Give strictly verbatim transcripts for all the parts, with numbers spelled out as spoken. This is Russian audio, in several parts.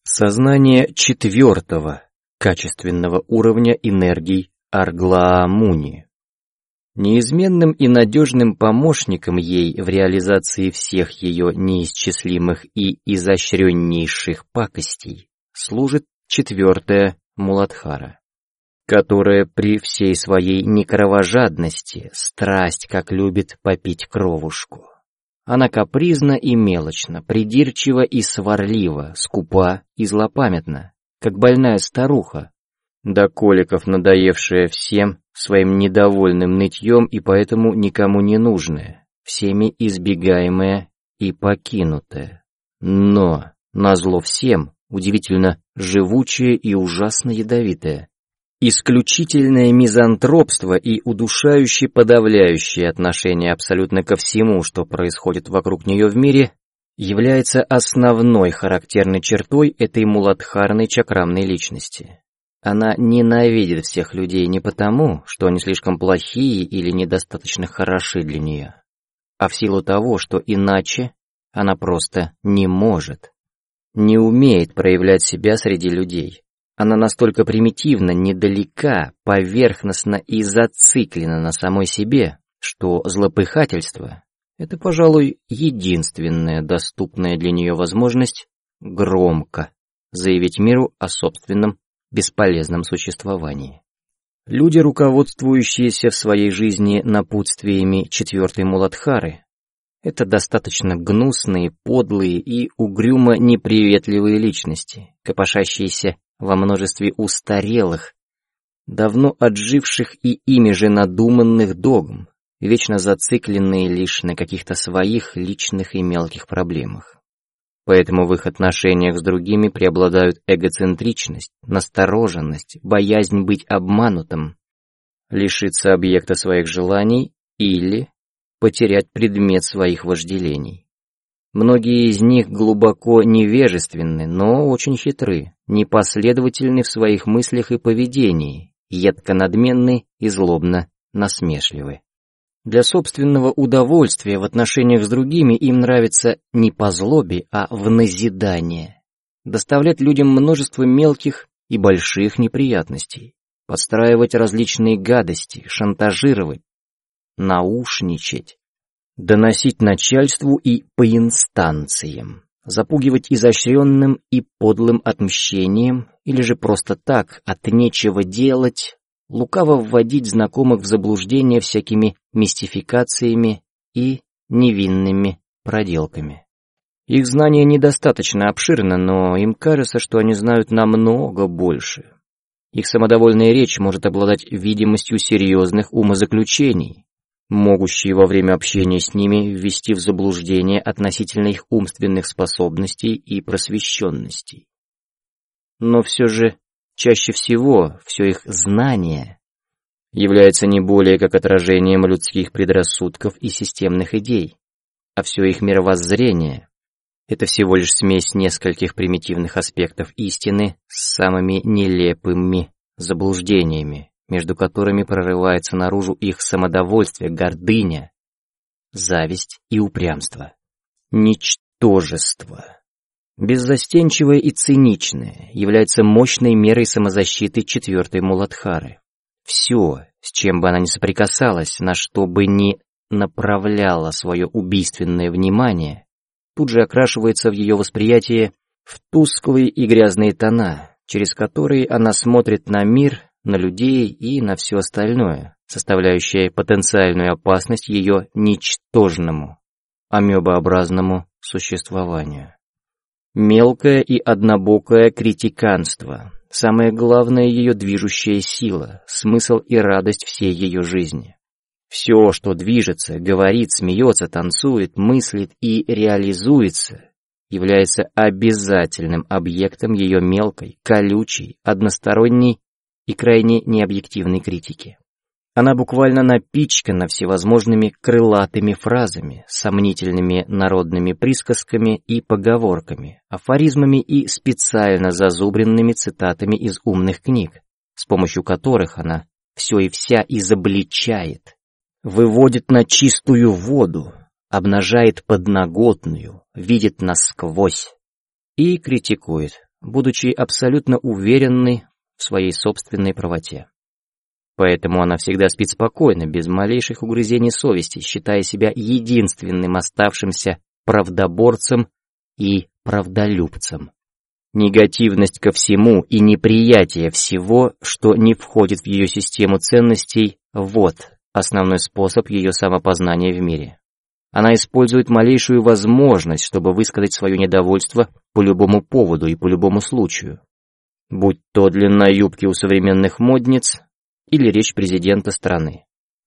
Сознание четвертого качественного уровня энергий Арглаамуни. Неизменным и надежным помощником ей в реализации всех ее неисчислимых и изощреннейших пакостей служит четвертая Муладхара, которая при всей своей некровожадности страсть как любит попить кровушку. Она капризна и мелочна, придирчива и сварлива, скупа и злопамятна, как больная старуха, до коликов надоевшая всем своим недовольным нытьем и поэтому никому не нужная, всеми избегаемая и покинутая. Но, назло всем, удивительно живучая и ужасно ядовитая. Исключительное мизантропство и удушающе подавляющее отношение абсолютно ко всему, что происходит вокруг нее в мире, является основной характерной чертой этой муладхарной чакрамной личности. Она ненавидит всех людей не потому, что они слишком плохие или недостаточно хороши для нее, а в силу того, что иначе она просто не может, не умеет проявлять себя среди людей. Она настолько примитивна, недалека, поверхностна и зациклена на самой себе, что злопыхательство — это, пожалуй, единственная доступная для нее возможность громко заявить миру о собственном бесполезном существовании. Люди, руководствующиеся в своей жизни напутствиями четвертой Муладхары, это достаточно гнусные, подлые и угрюмо неприветливые личности, копошащиеся во множестве устарелых, давно отживших и ими же надуманных догм, вечно зацикленные лишь на каких-то своих личных и мелких проблемах. Поэтому в их отношениях с другими преобладают эгоцентричность, настороженность, боязнь быть обманутым, лишиться объекта своих желаний или потерять предмет своих вожделений. Многие из них глубоко невежественны, но очень хитры, непоследовательны в своих мыслях и поведении, едко надменны и злобно насмешливы. Для собственного удовольствия в отношениях с другими им нравится не по злобе, а в назидание. Доставлять людям множество мелких и больших неприятностей, подстраивать различные гадости, шантажировать, наушничать, доносить начальству и по инстанциям, запугивать изощренным и подлым отмщением или же просто так, от нечего делать, лукаво вводить знакомых в заблуждение всякими мистификациями и невинными проделками. Их знание недостаточно обширно, но им кажется, что они знают намного больше. Их самодовольная речь может обладать видимостью серьезных умозаключений, могущие во время общения с ними ввести в заблуждение относительно их умственных способностей и просвещенностей. Но все же чаще всего все их знание является не более как отражением людских предрассудков и системных идей, а все их мировоззрение — это всего лишь смесь нескольких примитивных аспектов истины с самыми нелепыми заблуждениями, между которыми прорывается наружу их самодовольствие, гордыня, зависть и упрямство. Ничтожество, беззастенчивое и циничное, является мощной мерой самозащиты четвертой Муладхары. Все, с чем бы она ни соприкасалась, на что бы ни направляла свое убийственное внимание, тут же окрашивается в ее восприятии в тусклые и грязные тона, через которые она смотрит на мир, на людей и на все остальное, составляющее потенциальную опасность ее ничтожному, амебообразному существованию. Мелкое и однобокое критиканство — самая главная ее движущая сила, смысл и радость всей ее жизни. Все, что движется, говорит, смеется, танцует, мыслит и реализуется, является обязательным объектом ее мелкой, колючей, односторонней и крайне необъективной критики. Она буквально напичкана всевозможными крылатыми фразами, сомнительными народными присказками и поговорками, афоризмами и специально зазубренными цитатами из умных книг, с помощью которых она все и вся изобличает, выводит на чистую воду, обнажает подноготную, видит насквозь и критикует будучи абсолютно уверенной в своей собственной правоте. Поэтому она всегда спит спокойно, без малейших угрызений совести, считая себя единственным оставшимся правдоборцем и правдолюбцем. Негативность ко всему и неприятие всего, что не входит в ее систему ценностей, вот основной способ ее самопознания в мире. Она использует малейшую возможность, чтобы высказать свое недовольство по любому поводу и по любому случаю. Будь то длина юбки у современных модниц или речь президента страны.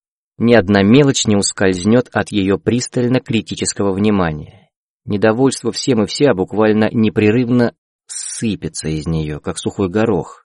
Ни одна мелочь не ускользнет от ее пристально критического внимания. Недовольство всем и вся буквально непрерывно сыпется из нее, как сухой горох,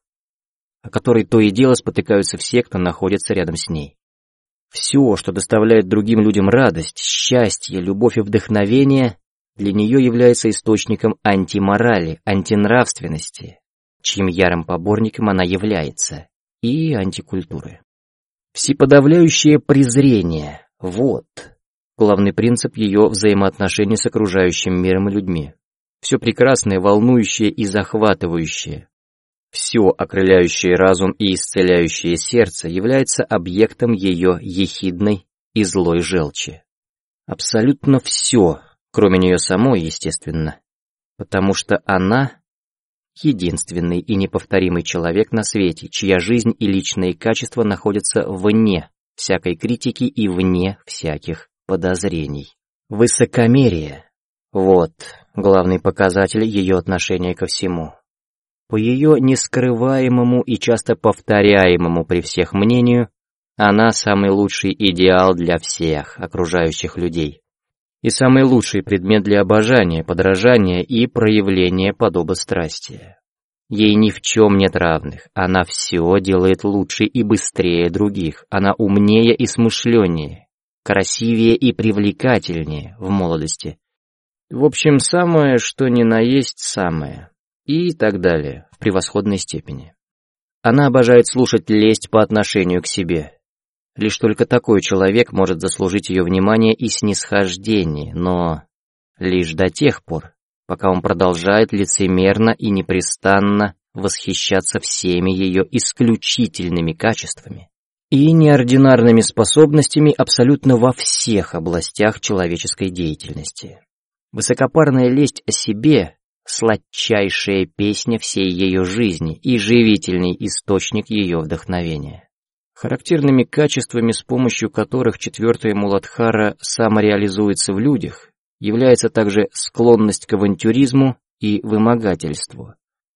о который то и дело спотыкаются все, кто находится рядом с ней. Все, что доставляет другим людям радость, счастье, любовь и вдохновение, для нее является источником антиморали, антинравственности, чьим ярым поборником она является, и антикультуры. Всеподавляющее презрение – вот главный принцип ее взаимоотношений с окружающим миром и людьми. Все прекрасное, волнующее и захватывающее, все окрыляющее разум и исцеляющее сердце является объектом ее ехидной и злой желчи. Абсолютно все, кроме нее самой, естественно, потому что она единственный и неповторимый человек на свете, чья жизнь и личные качества находятся вне всякой критики и вне всяких подозрений. Высокомерие – вот главный показатель ее отношения ко всему. По ее нескрываемому и часто повторяемому при всех мнению, она самый лучший идеал для всех окружающих людей и самый лучший предмет для обожания, подражания и проявления подобострастия. Ей ни в чем нет равных, она все делает лучше и быстрее других, она умнее и смышленнее, красивее и привлекательнее в молодости. В общем, самое, что ни на есть самое, и так далее, в превосходной степени. Она обожает слушать лесть по отношению к себе. Лишь только такой человек может заслужить ее внимание и снисхождение, но лишь до тех пор, пока он продолжает лицемерно и непрестанно восхищаться всеми ее исключительными качествами и неординарными способностями абсолютно во всех областях человеческой деятельности. Высокопарная лесть о себе — сладчайшая песня всей ее жизни и живительный источник ее вдохновения. Характерными качествами, с помощью которых четвертая Муладхара самореализуется в людях, является также склонность к авантюризму и вымогательству,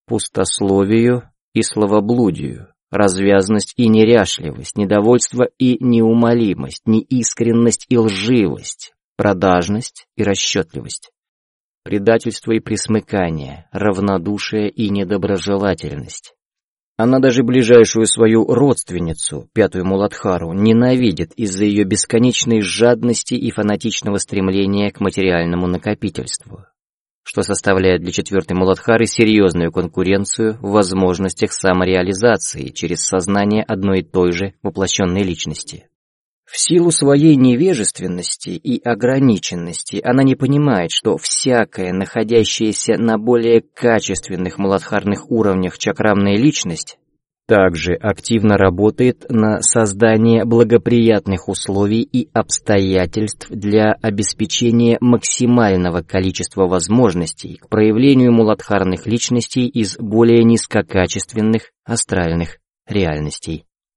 пустословию и словоблудию, развязность и неряшливость, недовольство и неумолимость, неискренность и лживость, продажность и расчетливость, предательство и пресмыкание, равнодушие и недоброжелательность. Она даже ближайшую свою родственницу, пятую Муладхару, ненавидит из-за ее бесконечной жадности и фанатичного стремления к материальному накопительству, что составляет для четвертой Муладхары серьезную конкуренцию в возможностях самореализации через сознание одной и той же воплощенной личности. В силу своей невежественности и ограниченности она не понимает, что всякая находящаяся на более качественных муладхарных уровнях чакрамная личность также активно работает на создание благоприятных условий и обстоятельств для обеспечения максимального количества возможностей к проявлению муладхарных личностей из более низкокачественных астральных реальностей.